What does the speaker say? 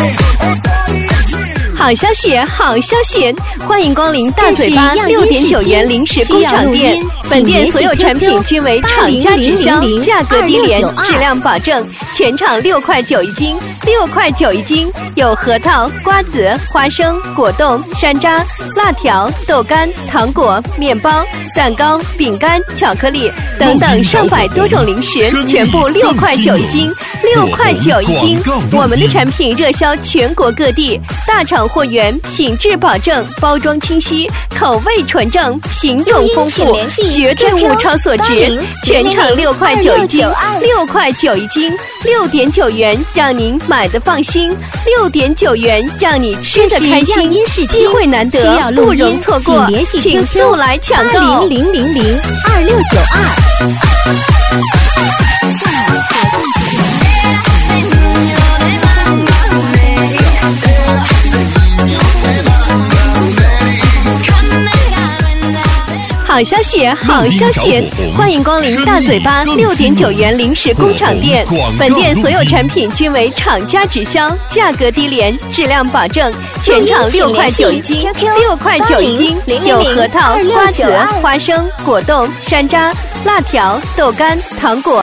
好消息，好消息！欢迎光临大嘴巴6.9元零食工厂店，本店所有产品均为厂家直销，价格低廉，质量保证，全场6块9一斤，6块9一斤，有核桃、瓜子、花生、果冻、山楂、辣条、豆干、糖果、面包、蛋糕、饼干、巧克力等等上百多种零食，全部6块9一斤，6块9一斤。我们的产品热销全国各地，大厂货源，品质保证，包装清晰，口味纯正，品种丰富，绝对物超所值。全场6块9一斤，6块9一斤，6.9元让您买的放心，6.9元让你吃得开心。机会难得，不容错过，请速来抢购 20002692。 好消息，好消息！欢迎光临大嘴巴6.9元零食工厂店，本店所有产品均为厂家直销，价格低廉，质量保证，全场6块9一斤，6块9一斤，有核桃、瓜子、花生、果冻、山楂、辣条、豆干、糖果。